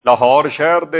ਲਾਹੌਰ ਸ਼ਹਿਰ ਦੇ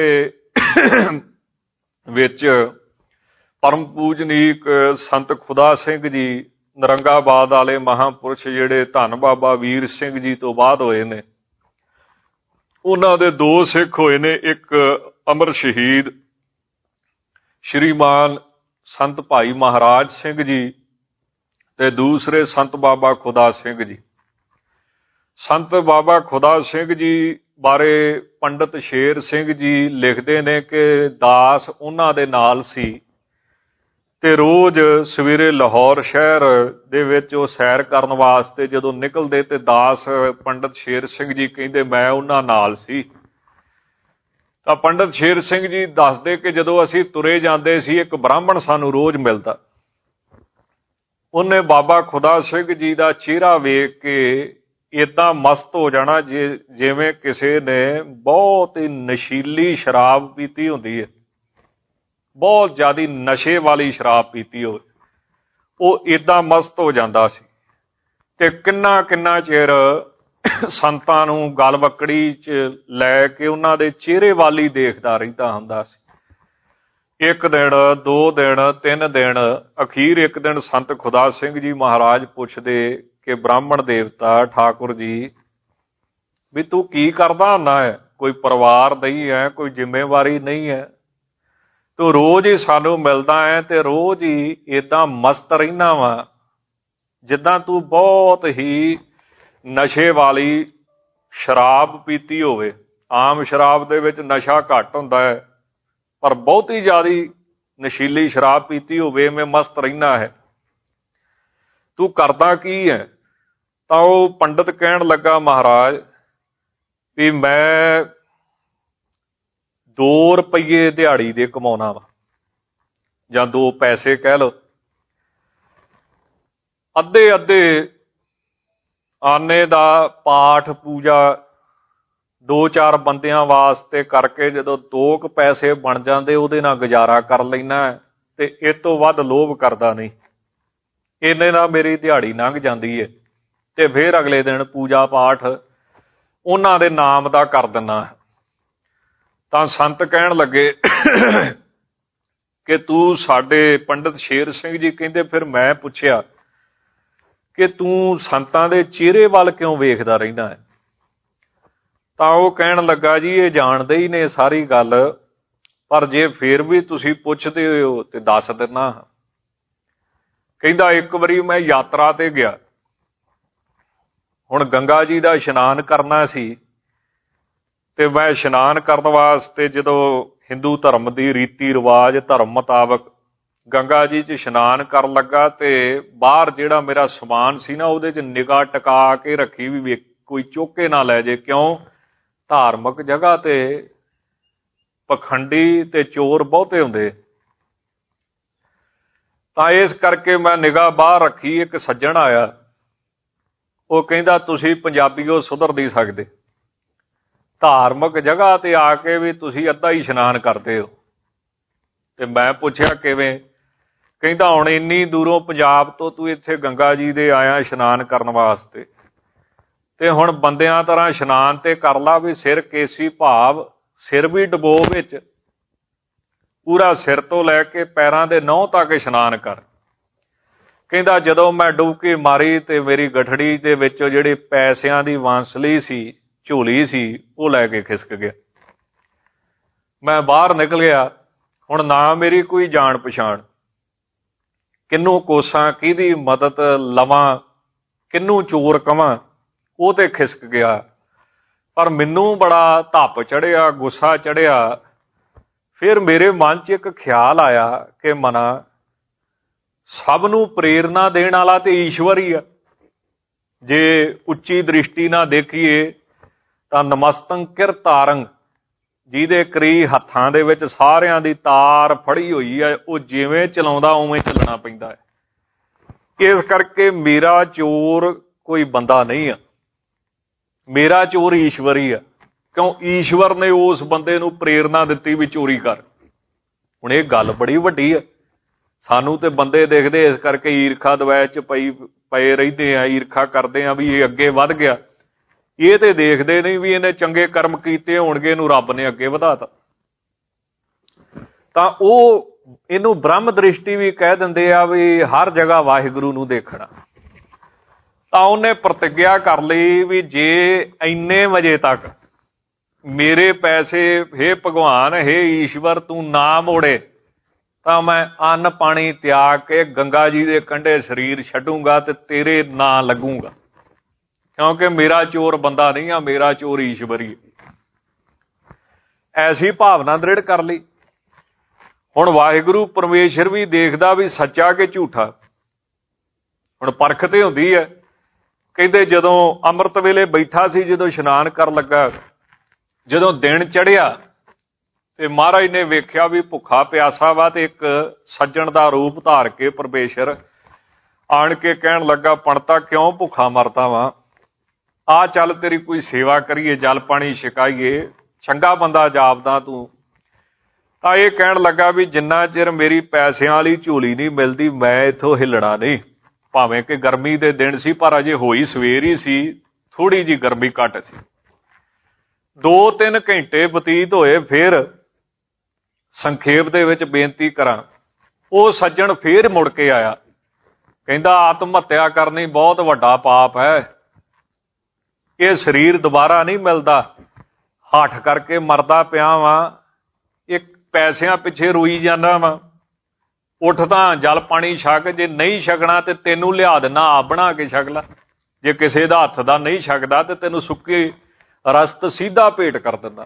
ਵਿੱਚ ਪਰਮ ਪੂਜਨੀਕ ਸੰਤ ਖੁਦਾ ਸਿੰਘ ਜੀ ਨਰੰਗਾਬਾਦ ਵਾਲੇ ਮਹਾਂਪੁਰਸ਼ ਜਿਹੜੇ ਧੰਨ ਬਾਬਾ ਵੀਰ ਸਿੰਘ ਜੀ ਤੋਂ ਬਾਅਦ ਹੋਏ ਨੇ, ਉਹਨਾਂ ਦੇ ਦੋ ਸਿੱਖ ਹੋਏ ਨੇ। ਇੱਕ ਅਮਰ ਸ਼ਹੀਦ ਸ਼੍ਰੀਮਾਨ ਸੰਤ ਭਾਈ ਮਹਾਰਾਜ ਸਿੰਘ ਜੀ ਤੇ ਦੂਸਰੇ ਸੰਤ ਬਾਬਾ ਖੁਦਾ ਸਿੰਘ ਜੀ। ਸੰਤ ਬਾਬਾ ਖੁਦਾ ਸਿੰਘ ਜੀ ਬਾਰੇ ਪੰਡਤ ਸ਼ੇਰ ਸਿੰਘ ਜੀ ਲਿਖਦੇ ਨੇ ਕਿ ਦਾਸ ਉਹਨਾਂ ਦੇ ਨਾਲ ਸੀ ਤੇ ਰੋਜ਼ ਸਵੇਰੇ ਲਾਹੌਰ ਸ਼ਹਿਰ ਦੇ ਵਿੱਚ ਉਹ ਸੈਰ ਕਰਨ ਵਾਸਤੇ ਜਦੋਂ ਨਿਕਲਦੇ ਤੇ ਦਾਸ ਪੰਡਤ ਸ਼ੇਰ ਸਿੰਘ ਜੀ ਕਹਿੰਦੇ ਮੈਂ ਉਹਨਾਂ ਨਾਲ ਸੀ। ਤਾਂ ਪੰਡਤ ਸ਼ੇਰ ਸਿੰਘ ਜੀ ਦੱਸਦੇ ਕਿ ਜਦੋਂ ਅਸੀਂ ਤੁਰੇ ਜਾਂਦੇ ਸੀ ਇੱਕ ਬ੍ਰਾਹਮਣ ਸਾਨੂੰ ਰੋਜ਼ ਮਿਲਦਾ। ਉਹਨੇ ਬਾਬਾ ਖੁਦਾ ਸਿੰਘ ਜੀ ਦਾ ਚਿਹਰਾ ਵੇਖ ਕੇ ਏਦਾਂ ਮਸਤ ਹੋ ਜਾਣਾ ਜਿਵੇਂ ਕਿਸੇ ਨੇ ਬਹੁਤ ਹੀ ਨਸ਼ੀਲੀ ਸ਼ਰਾਬ ਪੀਤੀ ਹੁੰਦੀ ਹੈ, ਬਹੁਤ ਜ਼ਿਆਦਾ ਨਸ਼ੇ ਵਾਲੀ ਸ਼ਰਾਬ ਪੀਤੀ ਹੋਵੇ। ਉਹ ਏਦਾਂ ਮਸਤ ਹੋ ਜਾਂਦਾ ਸੀ ਤੇ ਕਿੰਨਾ ਕਿੰਨਾ ਚਿਰ ਸੰਤਾਂ ਨੂੰ ਗਲਵੱਕੜੀ 'ਚ ਲੈ ਕੇ ਉਹਨਾਂ ਦੇ ਚਿਹਰੇ ਵੱਲ ਹੀ ਦੇਖਦਾ ਰਹਿੰਦਾ ਹੁੰਦਾ ਸੀ। ਇੱਕ ਦਿਨ, 2 ਦਿਨ, 3 ਦਿਨ, ਅਖੀਰ ਇੱਕ ਦਿਨ ਸੰਤ ਖੁਦਾ ਸਿੰਘ ਜੀ ਮਹਾਰਾਜ ਪੁੱਛਦੇ ਕਿ ਬ੍ਰਾਹਮਣ ਦੇਵਤਾ ਠਾਕੁਰ ਜੀ ਵੀ ਤੂੰ ਕੀ ਕਰਦਾ ਹੁੰਦਾ ਹੈ? ਕੋਈ ਪਰਿਵਾਰ ਨਹੀਂ ਹੈ, ਕੋਈ ਜ਼ਿੰਮੇਵਾਰੀ ਨਹੀਂ ਹੈ, ਤੂੰ ਰੋਜ਼ ਹੀ ਸਾਨੂੰ ਮਿਲਦਾ ਹੈ ਤੇ ਰੋਜ਼ ਹੀ ਏਦਾਂ ਮਸਤ ਰਹਿਣਾ ਵਾ ਜਿੱਦਾਂ ਤੂੰ ਬਹੁਤ ਹੀ ਨਸ਼ੇ ਵਾਲੀ ਸ਼ਰਾਬ ਪੀਤੀ ਹੋਵੇ। ਆਮ ਸ਼ਰਾਬ ਦੇ ਵਿੱਚ ਨਸ਼ਾ ਘੱਟ ਹੁੰਦਾ ਹੈ, ਪਰ ਬਹੁਤੀ ਜ਼ਿਆਦਾ ਨਸ਼ੀਲੀ ਸ਼ਰਾਬ ਪੀਤੀ ਹੋਵੇ ਮੈਂ ਮਸਤ ਰਹਿਣਾ ਹੈ, ਤੂੰ ਕਰਦਾ ਕੀ ਹੈ? ਤਾਂ ਉਹ ਪੰਡਤ ਕਹਿਣ ਲੱਗਾ ਮਹਾਰਾਜ ਵੀ ਮੈਂ 2 ਰੁਪਈਏ ਦਿਹਾੜੀ ਦੇ ਕਮਾਉਣਾ ਵਾ, ਜਾਂ 2 ਪੈਸੇ ਕਹਿ ਲਓ। ਅੱਧੇ ਅੱਧੇ ਆਨੇ ਦਾ ਪਾਠ ਪੂਜਾ 2-4 ਬੰਦਿਆਂ ਵਾਸਤੇ ਕਰਕੇ ਜਦੋਂ 2 ਕੁ ਪੈਸੇ ਬਣ ਜਾਂਦੇ ਉਹਦੇ ਨਾਲ ਗੁਜ਼ਾਰਾ ਕਰ ਲੈਣਾ ਤੇ ਇਹ ਤੋਂ ਵੱਧ ਲੋਭ ਕਰਦਾ ਨਹੀਂ। ਇੰਨੇ ਨਾਲ ਮੇਰੀ ਦਿਹਾੜੀ ਲੰਘ ਜਾਂਦੀ ਹੈ ਤੇ ਫਿਰ ਅਗਲੇ ਦਿਨ ਪੂਜਾ ਪਾਠ ਉਹਨਾਂ ਦੇ ਨਾਮ ਦਾ ਕਰ ਦਿੰਦਾ। ਤਾਂ ਸੰਤ ਕਹਿਣ ਲੱਗੇ ਕਿ ਤੂੰ ਸਾਡੇ ਪੰਡਤ ਸ਼ੇਰ ਸਿੰਘ ਜੀ ਕਹਿੰਦੇ ਫਿਰ ਮੈਂ ਪੁੱਛਿਆ ਕਿ ਤੂੰ ਸੰਤਾਂ ਦੇ ਚਿਹਰੇ ਵੱਲ ਕਿਉਂ ਵੇਖਦਾ ਰਹਿੰਦਾ ਹੈ? ਤਾਂ ਉਹ ਕਹਿਣ ਲੱਗਾ ਜੀ ਇਹ ਜਾਣਦੇ ਹੀ ਨੇ ਸਾਰੀ ਗੱਲ, ਪਰ ਜੇ ਫਿਰ ਵੀ ਤੁਸੀਂ ਪੁੱਛਦੇ ਹੋ ਤੇ ਦੱਸ ਦਿੰਦਾ। ਕਹਿੰਦਾ ਇੱਕ ਵਾਰੀ ਮੈਂ ਯਾਤਰਾ ਤੇ ਗਿਆ, ਹੁਣ ਗੰਗਾ ਜੀ ਦਾ ਇਸ਼ਨਾਨ ਕਰਨਾ ਸੀ ਤੇ ਮੈਂ ਇਸ਼ਨਾਨ ਕਰਨ ਵਾਸਤੇ ਜਦੋਂ ਹਿੰਦੂ ਧਰਮ ਦੀ ਰੀਤੀ ਰਿਵਾਜ ਧਰਮ ਮੁਤਾਬਕ ਗੰਗਾ ਜੀ 'ਚ ਇਸ਼ਨਾਨ ਕਰਨ ਲੱਗਾ ਤੇ ਬਾਹਰ ਜਿਹੜਾ ਮੇਰਾ ਸਮਾਨ ਸੀ ਨਾ ਉਹਦੇ 'ਚ ਨਿਗਾਹ ਟਿਕਾ ਕੇ ਰੱਖੀ ਵੀ ਕੋਈ ਚੁੱਕ ਕੇ ਨਾ ਲੈ ਜੇ। ਕਿਉਂ? ਧਾਰਮਿਕ ਜਗ੍ਹਾ ਤੇ ਪਖੰਡੀ ਤੇ ਚੋਰ ਬਹੁਤੇ ਹੁੰਦੇ, ਤਾਂ ਇਸ ਕਰਕੇ ਮੈਂ ਨਿਗਾਹ ਬਾਹਰ ਰੱਖੀ। ਇੱਕ ਸੱਜਣ ਆਇਆ, ਉਹ ਕਹਿੰਦਾ ਤੁਸੀਂ ਪੰਜਾਬੀਓ ਸੁਧਰ ਨਹੀਂ ਸਕਦੇ, ਧਾਰਮਿਕ ਜਗ੍ਹਾ ਤੇ ਆ ਕੇ ਵੀ ਤੁਸੀਂ ਅੱਧਾ ਹੀ ਇਸ਼ਨਾਨ ਕਰਦੇ ਹੋ। ਤੇ ਮੈਂ ਪੁੱਛਿਆ ਕਿਵੇਂ? ਕਹਿੰਦਾ ਹੁਣ ਇੰਨੀ ਦੂਰੋਂ ਪੰਜਾਬ ਤੋਂ ਤੂੰ ਇੱਥੇ ਗੰਗਾ ਜੀ ਦੇ ਆਇਆ ਇਸ਼ਨਾਨ ਕਰਨ ਵਾਸਤੇ, ਤੇ ਹੁਣ ਬੰਦਿਆਂ ਤਰ੍ਹਾਂ ਇਸ਼ਨਾਨ ਤੇ ਕਰ ਲਾ ਵੀ ਸਿਰ ਕੇਸੀ ਭਾਵ ਸਿਰ ਵੀ ਡੁਬੋ ਵਿੱਚ, ਪੂਰਾ ਸਿਰ ਤੋਂ ਲੈ ਕੇ ਪੈਰਾਂ ਦੇ ਨਹੁੰ ਤੱਕ ਇਸ਼ਨਾਨ ਕਰ। ਕਹਿੰਦਾ ਜਦੋਂ ਮੈਂ ਡੁਬਕੀ ਮਾਰੀ ਤੇ ਮੇਰੀ ਗਠੜੀ ਦੇ ਵਿੱਚ ਜਿਹੜੇ ਪੈਸਿਆਂ ਦੀ ਵਾਂਸਲੀ ਸੀ, ਝੋਲੀ ਸੀ, ਉਹ ਲੈ ਕੇ ਖਿਸਕ ਗਿਆ। ਮੈਂ ਬਾਹਰ ਨਿਕਲ ਗਿਆ, ਹੁਣ ਨਾ ਮੇਰੀ ਕੋਈ ਜਾਣ ਪਛਾਣ, ਕਿਹਨੂੰ ਕੋਸਾਂ, ਕਿਹਦੀ ਮਦਦ ਲਵਾਂ, ਕਿਹਨੂੰ ਚੋਰ ਕਵਾਂ, ਉਹ ਤੇ ਖਿਸਕ ਗਿਆ। ਪਰ ਮੈਨੂੰ ਬੜਾ ਧੱਪ ਚੜਿਆ, ਗੁੱਸਾ ਚੜਿਆ। ਫਿਰ ਮੇਰੇ ਮਨ 'ਚ ਇੱਕ ਖਿਆਲ ਆਇਆ ਕਿ ਮਨਾ ਸਭ ਨੂੰ ਪ੍ਰੇਰਨਾ ਦੇਣ ਵਾਲਾ ਤੇ ਈਸ਼ਵਰ ਹੀ ਆ। ਜੇ ਉੱਚੀ ਦ੍ਰਿਸ਼ਟੀ ਨਾਲ ਦੇਖੀਏ ਤਾਂ ਨਮਸਤੰ ਕਿਰਤਾਰੰਗ, ਜਿਹਦੇ ਕਰੀ ਹੱਥਾਂ ਦੇ ਵਿੱਚ ਸਾਰਿਆਂ ਦੀ ਤਾਰ ਫੜੀ ਹੋਈ ਹੈ, ਉਹ ਜਿਵੇਂ ਚਲਾਉਂਦਾ ਉਵੇਂ ਚੱਲਣਾ ਪੈਂਦਾ ਹੈ। ਇਸ ਕਰਕੇ ਮੇਰਾ ਚੋਰ ਕੋਈ ਬੰਦਾ ਨਹੀਂ ਆ, ਮੇਰਾ ਚੋਰ ਈਸ਼ਵਰ ਹੀ ਆ। ਕਿਉਂ? ਈਸ਼ਵਰ ਨੇ ਉਸ ਬੰਦੇ ਨੂੰ ਪ੍ਰੇਰਨਾ ਦਿੱਤੀ ਵੀ ਚੋਰੀ ਕਰ। ਹੁਣ ਇਹ ਗੱਲ ਬੜੀ ਵੱਡੀ ਆ। ਸਾਨੂੰ ਤੇ ਬੰਦੇ ਦੇਖਦੇ ਇਸ ਕਰਕੇ ਈਰਖਾ ਦਵੈਸ਼ 'ਚ ਪਏ ਰਹਿੰਦੇ ਆ, ਈਰਖਾ ਕਰਦੇ ਆ ਵੀ ਇਹ ਅੱਗੇ ਵੱਧ ਗਿਆ। ਇਹ ਤੇ ਦੇਖਦੇ ਨਹੀਂ ਵੀ ਇਹਨੇ ਚੰਗੇ ਕਰਮ ਕੀਤੇ ਹੋਣਗੇ, ਇਹਨੂੰ ਰੱਬ ਨੇ ਅੱਗੇ ਵਧਾਤਾ। ਤਾਂ ਉਹ ਇਹਨੂੰ ਬ੍ਰਹਮ ਦ੍ਰਿਸ਼ਟੀ ਵੀ ਕਹਿ ਦਿੰਦੇ ਆ, ਵੀ ਹਰ ਜਗ੍ਹਾ ਵਾਹਿਗੁਰੂ ਨੂੰ ਦੇਖਣਾ। ਤਾਂ ਉਹਨੇ ਪ੍ਰਤਿੱਗਿਆ ਕਰ ਲਈ ਵੀ ਜੇ ਇੰਨੇ ਵਜੇ ਤੱਕ ਮੇਰੇ ਪੈਸੇ, ਹੇ ਭਗਵਾਨ, ਹੇ ਈਸ਼ਵਰ, ਤੂੰ ਨਾ ਮੋੜੇ ਤਾਂ ਮੈਂ ਅੰਨ ਪਾਣੀ ਤਿਆਗ ਕੇ ਗੰਗਾ ਜੀ ਦੇ ਕੰਢੇ ਸਰੀਰ ਛੱਡੂੰਗਾ ਤੇ ਤੇਰੇ ਨਾਂ ਲੱਗੂੰਗਾ, ਕਿਉਂਕਿ ਮੇਰਾ ਚੋਰ ਬੰਦਾ ਨਹੀਂ ਆ, ਮੇਰਾ ਚੋਰ ਈਸ਼ਵਰ ਹੀ। ਐਸੀ ਭਾਵਨਾ ਦ੍ਰਿੜ ਕਰ ਲਈ। ਹੁਣ ਵਾਹਿਗੁਰੂ ਪਰਮੇਸ਼ਰ ਵੀ ਦੇਖਦਾ ਵੀ ਸੱਚਾ ਕਿ ਝੂਠਾ। ਹੁਣ ਪਰਖ ਤੇ ਹੁੰਦੀ ਹੈ। ਕਹਿੰਦੇ ਜਦੋਂ ਅੰਮ੍ਰਿਤ ਵੇਲੇ ਬੈਠਾ ਸੀ, ਜਦੋਂ ਇਸ਼ਨਾਨ ਕਰਨ ਲੱਗਾ, ਜਦੋਂ ਦਿਨ ਚੜ੍ਹਿਆ ਤੇ ਮਹਾਰਾਜ ਨੇ ਵੇਖਿਆ ਵੀ ਭੁੱਖਾ ਪਿਆਸਾ ਵਾ, ਤੇ ਇੱਕ ਸੱਜਣ ਦਾ ਰੂਪ ਧਾਰ ਕੇ ਪਰਮੇਸ਼ਰ ਆਣ ਕੇ ਕਹਿਣ ਲੱਗਾ, ਪੰਡਤਾ ਕਿਉਂ ਭੁੱਖਾ ਮਰਦਾ ਵਾ, ਆ ਚੱਲ ਤੇਰੀ ਕੋਈ ਸੇਵਾ ਕਰੀਏ, ਜਲ ਪਾਣੀ ਛਕਾਈਏ, ਚੰਗਾ ਬੰਦਾ ਜਾਪਦਾ ਤੂੰ। ਤਾਂ ਇਹ ਕਹਿਣ ਲੱਗਾ ਵੀ ਜਿੰਨਾ ਚਿਰ ਮੇਰੀ ਪੈਸਿਆਂ ਵਾਲੀ ਝੋਲੀ ਨਹੀਂ ਮਿਲਦੀ, ਮੈਂ ਇੱਥੋਂ ਹਿੱਲਣਾ ਨਹੀਂ। ਭਾਵੇਂ ਕਿ ਗਰਮੀ ਦੇ ਦਿਨ ਸੀ, ਪਰ ਅਜੇ ਹੋਈ ਸਵੇਰ ਹੀ ਸੀ, ਥੋੜੀ ਜੀ ਗਰਮੀ ਘੱਟ ਸੀ। 2-3 ਘੰਟੇ ਬਤੀਤ ਹੋਏ। ਫਿਰ ਸੰਖੇਪ ਦੇ ਵਿੱਚ ਬੇਨਤੀ ਕਰਾਂ, ਉਹ ਸੱਜਣ ਫੇਰ ਮੁੜ ਕੇ ਆਇਆ, ਕਹਿੰਦਾ ਆਤਮ ਹੱਤਿਆ ਕਰਨੀ ਬਹੁਤ ਵੱਡਾ ਪਾਪ ਹੈ, ਇਹ ਸਰੀਰ ਦੁਬਾਰਾ ਨਹੀਂ ਮਿਲਦਾ, ਹੱਠ ਕਰਕੇ ਮਰਦਾ ਪਿਆ ਵਾਂ, ਇੱਕ ਪੈਸਿਆਂ ਪਿੱਛੇ ਰੋਈ ਜਾਂਦਾ ਵਾ, ਉੱਠ ਤਾਂ ਜਲ ਪਾਣੀ ਛਕ, ਜੇ ਨਹੀਂ ਛਕਣਾ ਤੇ ਤੈਨੂੰ ਲਿਆ ਦਿੰਦਾ, ਆਪ ਬਣਾ ਕੇ ਛਕ ਲੈ, ਜੇ ਕਿਸੇ ਦਾ ਹੱਥ ਦਾ ਨਹੀਂ ਛਕਦਾ ਤੇ ਤੈਨੂੰ ਸੁੱਕੀ ਰਸਤ ਸਿੱਧਾ ਭੇਟ ਕਰ ਦਿੰਦਾ।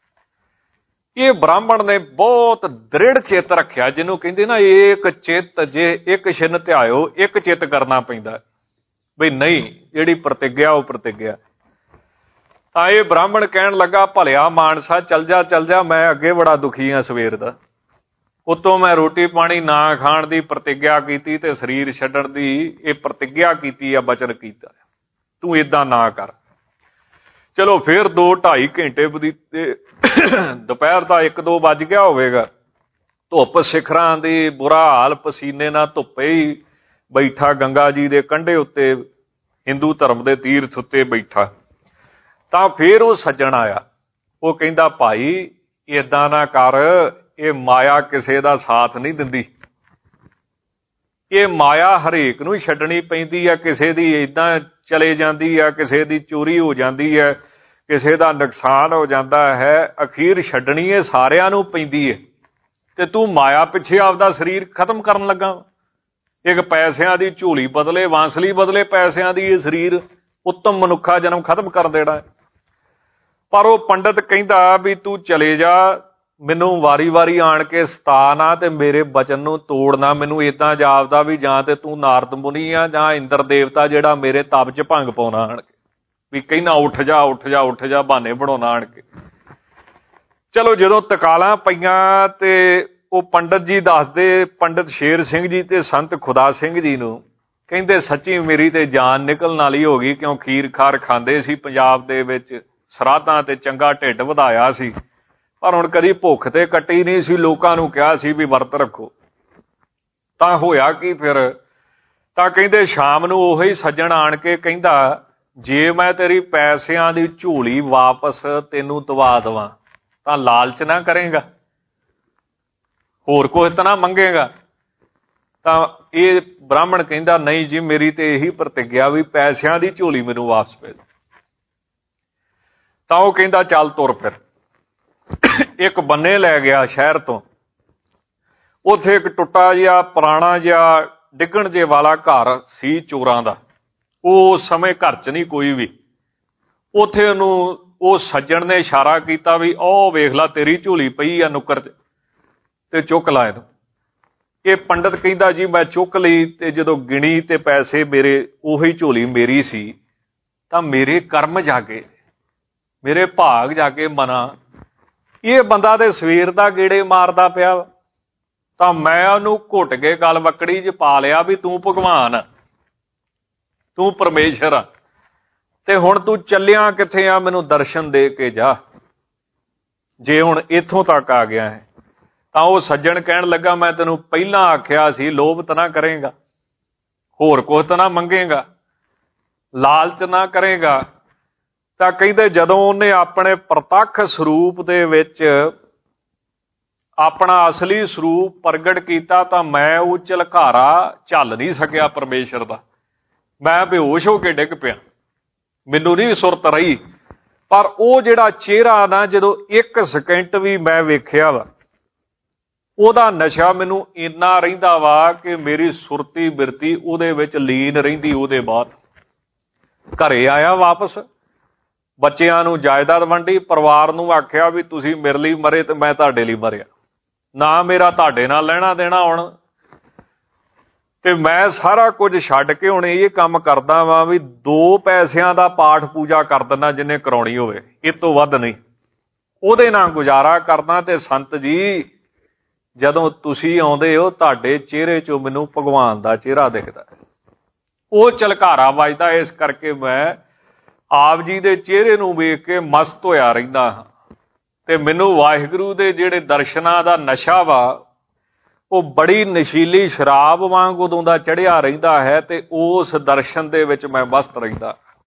ਇਹ ਬ੍ਰਾਹਮਣ ਨੇ ਬਹੁਤ ਦ੍ਰਿੜ ਚਿੱਤ ਰੱਖਿਆ, ਜਿਹਨੂੰ ਕਹਿੰਦੇ ਨਾ ਏਕ ਚਿੱਤ, ਜੇ ਇੱਕ ਛਿਨ ਧਿਆਇਓ, ਇੱਕ ਚਿੱਤ ਕਰਨਾ ਪੈਂਦਾ ਬਈ ਨਹੀਂ, ਜਿਹੜੀ ਪ੍ਰਤਿੱਗਿਆ ਉਹ ਪ੍ਰਤਿੱਗਿਆ। ਤਾਂ ਇਹ ਬ੍ਰਾਹਮਣ ਕਹਿਣ ਲੱਗਾ, ਭਲਿਆ ਮਾਨਸਾ ਚੱਲ ਜਾ, ਮੈਂ ਅੱਗੇ ਬੜਾ ਦੁਖੀ ਹਾਂ ਸਵੇਰ ਦਾ, ਉਤੋਂ ਮੈਂ ਰੋਟੀ ਪਾਣੀ ਨਾ ਖਾਣ ਦੀ ਪ੍ਰਤਿੱਗਿਆ ਕੀਤੀ ਤੇ ਸਰੀਰ ਛੱਡਣ ਦੀ ਇਹ ਪ੍ਰਤਿੱਗਿਆ ਕੀਤੀ ਆ, ਬਚਨ ਕੀਤਾ, ਤੂੰ ਏਦਾਂ ਨਾ ਕਰ। ਚਲੋ ਫਿਰ 2-2.5 ਘੰਟੇ ਬਤੀਤੇ, ਦੁਪਹਿਰ ਦਾ 1-2 ਵੱਜ ਗਿਆ ਹੋਵੇਗਾ, ਧੁੱਪ ਸਿਖਰਾਂ ਦੀ, ਬੁਰਾ ਹਾਲ, ਪਸੀਨੇ ਨਾਲ ਧੁੱਪੇ ਹੀ ਬੈਠਾ ਗੰਗਾ ਜੀ ਦੇ ਕੰਢੇ ਉੱਤੇ, ਹਿੰਦੂ ਧਰਮ ਦੇ ਤੀਰਥ ਉੱਤੇ ਬੈਠਾ। ਤਾਂ ਫਿਰ ਉਹ ਸੱਜਣ ਆਇਆ, ਉਹ ਕਹਿੰਦਾ ਭਾਈ ਏਦਾਂ ਨਾ ਕਰ, ਇਹ ਮਾਇਆ ਕਿਸੇ ਦਾ ਸਾਥ ਨਹੀਂ ਦਿੰਦੀ, ਇਹ ਮਾਇਆ ਹਰੇਕ ਨੂੰ ਛੱਡਣੀ ਪੈਂਦੀ ਆ, ਕਿਸੇ ਦੀ ਏਦਾਂ ਚਲੇ ਜਾਂਦੀ ਆ, ਕਿਸੇ ਦੀ ਚੋਰੀ ਹੋ ਜਾਂਦੀ ਹੈ, ਕਿਸੇ ਦਾ ਨੁਕਸਾਨ ਹੋ ਜਾਂਦਾ ਹੈ, ਅਖੀਰ ਛੱਡਣੀ ਇਹ ਸਾਰਿਆਂ ਨੂੰ ਪੈਂਦੀ ਹੈ। ਤੇ ਤੂੰ ਮਾਇਆ ਪਿੱਛੇ ਆਪਦਾ ਸਰੀਰ ਖਤਮ ਕਰਨ ਲੱਗਾ, ਇੱਕ ਪੈਸਿਆਂ ਦੀ ਝੋਲੀ ਬਦਲੇ, ਵਾਂਸਲੀ ਬਦਲੇ ਪੈਸਿਆਂ ਦੀ, ਇਹ ਸਰੀਰ ਉੱਤਮ ਮਨੁੱਖਾ ਜਨਮ ਖਤਮ ਕਰ ਦੇਣਾ ਹੈ। ਪਰ ਉਹ ਪੰਡਤ ਕਹਿੰਦਾ ਵੀ ਤੂੰ ਚਲੇ ਜਾ, ਮੈਨੂੰ ਵਾਰੀ-ਵਾਰੀ ਆਣ ਕੇ ਸਤਾ ਨਾ ਤੇ ਮੇਰੇ ਬਚਨ ਨੂੰ ਤੋੜਨਾ। ਮੈਨੂੰ ਏਦਾਂ ਜਾਪਦਾ ਵੀ ਜਾਂ ਤੇ ਤੂੰ ਨਾਰਦ ਮੁਨੀ ਆ, ਜਾਂ ਇੰਦਰ ਦੇਵਤਾ ਜਿਹੜਾ ਮੇਰੇ ਤਪ 'ਚ ਭੰਗ ਪਾਉਣਾ ਆਣ ਕੇ, ਵੀ ਕਹਿੰਦਾ ਉੱਠ ਜਾ, ਬਹਾਨੇ ਬਣਾਉਣਾ ਆਣ ਕੇ। ਚਲੋ ਜਦੋਂ ਤਕਾਲਾਂ ਪਈਆਂ ਤੇ ਉਹ ਪੰਡਤ ਜੀ ਦੱਸਦੇ, ਪੰਡਤ ਸ਼ੇਰ ਸਿੰਘ ਜੀ ਤੇ ਸੰਤ ਖੁਦਾ ਸਿੰਘ ਜੀ ਨੂੰ, ਕਹਿੰਦੇ ਸੱਚੀ ਮੇਰੀ ਤੇ ਜਾਨ ਨਿਕਲਣ ਵਾਲੀ ਹੋ ਗਈ, ਕਿਉਂ ਖੀਰ ਖਾਰ ਖਾਂਦੇ ਸੀ ਪੰਜਾਬ ਦੇ ਵਿੱਚ, ਸਰਾਧਾਂ ਤੇ ਚੰਗਾ ਢਿੱਡ ਵਧਾਇਆ ਸੀ, ਪਰ ਹੁਣ ਕਦੀ ਭੁੱਖ ਤੇ ਕੱਟੀ ਨਹੀਂ ਸੀ, ਲੋਕਾਂ ਨੂੰ ਕਿਹਾ ਸੀ ਵੀ ਵਰਤ ਰੱਖੋ। ਤਾਂ ਹੋਇਆ ਕੀ ਫਿਰ, ਤਾਂ ਕਹਿੰਦੇ ਸ਼ਾਮ ਨੂੰ ਉਹੀ ਸੱਜਣ ਆਣ ਕੇ ਕਹਿੰਦਾ, ਜੇ ਮੈਂ ਤੇਰੀ ਪੈਸਿਆਂ ਦੀ ਝੋਲੀ ਵਾਪਸ ਤੈਨੂੰ ਦਵਾ ਦੇਵਾਂ ਤਾਂ ਲਾਲਚ ਨਾ ਕਰੇਗਾ, ਹੋਰ ਕੁਝ ਤਾਂ ਨਾ ਮੰਗੇਗਾ। ਤਾਂ ਇਹ ਬ੍ਰਾਹਮਣ ਕਹਿੰਦਾ ਨਹੀਂ ਜੀ, ਮੇਰੀ ਤੇ ਇਹੀ ਪ੍ਰਤਿੱਗਿਆ ਵੀ ਪੈਸਿਆਂ ਦੀ ਝੋਲੀ ਮੈਨੂੰ ਵਾਪਸ ਪੈ। ਤਾਂ ਉਹ ਕਹਿੰਦਾ ਚੱਲ ਤੁਰ ਫਿਰ। ਇੱਕ ਬੰਨੇ ਲੈ ਗਿਆ ਸ਼ਹਿਰ ਤੋਂ, ਉੱਥੇ ਇੱਕ ਟੁੱਟਾ ਜਿਹਾ ਪੁਰਾਣਾ ਜਿਹਾ ਡਿੱਗਣ ਜੇ ਵਾਲਾ ਘਰ ਸੀ ਚੋਰਾਂ ਦਾ। ਉਹ ਉਸ ਸਮੇਂ ਘਰ 'ਚ ਨਹੀਂ ਕੋਈ ਵੀ। ਉੱਥੇ ਉਹਨੂੰ ਉਹ ਸੱਜਣ ਨੇ ਇਸ਼ਾਰਾ ਕੀਤਾ ਵੀ ਉਹ ਵੇਖ ਲਾ ਤੇਰੀ ਝੋਲੀ ਪਈ ਆ ਨੁੱਕਰ 'ਚ, ਤੇ ਚੁੱਕ ਲਾ ਇਹਨੂੰ। ਇਹ ਪੰਡਤ ਕਹਿੰਦਾ ਜੀ ਮੈਂ ਚੁੱਕ ਲਈ, ਤੇ ਜਦੋਂ ਗਿਣੀ ਤੇ ਪੈਸੇ ਮੇਰੇ, ਉਹੀ ਝੋਲੀ ਮੇਰੀ ਸੀ, ਤਾਂ ਮੇਰੇ ਕਰਮ ਜਾਗੇ, ਮੇਰੇ ਭਾਗ ਜਾਗੇ ਮਨਾ। ਇਹ ਬੰਦਾ ਤੇ ਸਵੇਰ ਦਾ ਗੇੜੇ ਮਾਰਦਾ ਪਿਆ, ਤਾਂ ਮੈਂ ਉਹਨੂੰ ਘੁੱਟ ਕੇ ਗਲ ਵਕੜੀ 'ਚ ਪਾ ਲਿਆ ਵੀ ਤੂੰ ਭਗਵਾਨ ਆ, ਤੂੰ ਪਰਮੇਸ਼ਰ ਆ, ਤੇ ਹੁਣ ਤੂੰ ਚੱਲਿਆ ਕਿੱਥੇ ਆ, ਮੈਨੂੰ ਦਰਸ਼ਨ ਦੇ ਕੇ ਜਾ, ਜੇ ਹੁਣ ਇੱਥੋਂ ਤੱਕ ਆ ਗਿਆ ਹੈ। ਤਾਂ ਉਹ ਸੱਜਣ ਕਹਿਣ ਲੱਗਾ ਮੈਂ ਤੈਨੂੰ ਪਹਿਲਾਂ ਆਖਿਆ ਸੀ, ਲੋਭ ਤਾਂ ਨਾ ਕਰੇਗਾ, ਹੋਰ ਕੁਝ ਤਾਂ ਨਾ ਮੰਗੇਗਾ, ਲਾਲਚ ਨਾ ਕਰੇਗਾ, ਤਾਂ ਕਹਿੰਦੇ ਜਦੋਂ ਉਹਨੇ ਆਪਣੇ ਪ੍ਰਤੱਖ ਸਰੂਪ ਦੇ ਵਿੱਚ ਆਪਣਾ ਅਸਲੀ ਸਰੂਪ ਪ੍ਰਗਟ ਕੀਤਾ ਤਾਂ ਮੈਂ ਉਹ ਝਲਕਾਰਾ ਝੱਲ ਨਹੀਂ ਸਕਿਆ ਪਰਮੇਸ਼ਰ ਦਾ। ਮੈਂ ਬੇਹੋਸ਼ ਹੋ ਕੇ ਡਿੱਗ ਪਿਆ, ਮੈਨੂੰ ਨਹੀਂ ਸੁਰਤ ਰਹੀ। ਪਰ ਉਹ ਜਿਹੜਾ ਚਿਹਰਾ ਨਾ, ਜਦੋਂ 1 ਸਕਿੰਟ ਵੀ ਮੈਂ ਵੇਖਿਆ ਵਾ, ਉਹਦਾ ਨਸ਼ਾ ਮੈਨੂੰ ਇੰਨਾ ਰਹਿੰਦਾ ਵਾ ਕਿ ਮੇਰੀ ਸੁਰਤੀ ਬਿਰਤੀ ਉਹਦੇ ਵਿੱਚ ਲੀਨ ਰਹਿੰਦੀ। ਉਹਦੇ ਬਾਅਦ ਘਰੇ ਆਇਆ ਵਾਪਸ, ਬੱਚਿਆਂ ਨੂੰ ਜਾਇਦਾਦ ਵੰਡੀ, ਪਰਿਵਾਰ ਨੂੰ ਆਖਿਆ ਵੀ ਤੁਸੀਂ ਮੇਰੇ ਲਈ ਮਰੇ ਤੇ ਮੈਂ ਤੁਹਾਡੇ ਲਈ ਮਰਿਆ, ਨਾ ਮੇਰਾ ਤੁਹਾਡੇ ਨਾਲ ਲੈਣਾ ਦੇਣਾ ਹੁਣ, ਤੇ ਮੈਂ ਸਾਰਾ ਕੁਝ ਛੱਡ ਕੇ ਹੁਣ ਇਹ ਕੰਮ ਕਰਦਾ ਵਾਂ ਵੀ 2 ਪੈਸਿਆਂ ਦਾ ਪਾਠ ਪੂਜਾ ਕਰ ਦਿੰਦਾ ਜਿੰਨੇ ਕਰਾਉਣੀ ਹੋਵੇ, ਇਹ ਤੋਂ ਵੱਧ ਨਹੀਂ, ਉਹਦੇ ਨਾਲ ਗੁਜ਼ਾਰਾ ਕਰਦਾ। ਤੇ ਸੰਤ ਜੀ, ਜਦੋਂ ਤੁਸੀਂ ਆਉਂਦੇ ਹੋ ਤੁਹਾਡੇ ਚਿਹਰੇ 'ਚੋਂ ਮੈਨੂੰ ਭਗਵਾਨ ਦਾ ਚਿਹਰਾ ਦਿਖਦਾ, ਉਹ ਝਲਕਾਰਾ ਵੱਜਦਾ। ਇਸ ਕਰਕੇ ਮੈਂ ਆਪ ਜੀ ਦੇ ਚਿਹਰੇ ਨੂੰ ਵੇਖ ਕੇ ਮਸਤ ਹੋਇਆ ਰਹਿੰਦਾ ਹਾਂ। ਤੇ ਮੈਨੂੰ ਵਾਹਿਗੁਰੂ ਦੇ ਜਿਹੜੇ ਦਰਸ਼ਨਾਂ ਦਾ ਨਸ਼ਾ ਵਾ, ਉਹ ਬੜੀ ਨਸ਼ੀਲੀ ਸ਼ਰਾਬ ਵਾਂਗ ਉਦੋਂ ਦਾ ਚੜ੍ਹਿਆ ਰਹਿੰਦਾ ਹੈ, ਤੇ ਉਸ ਦਰਸ਼ਨ ਦੇ ਵਿੱਚ ਮੈਂ ਮਸਤ ਰਹਿੰਦਾ।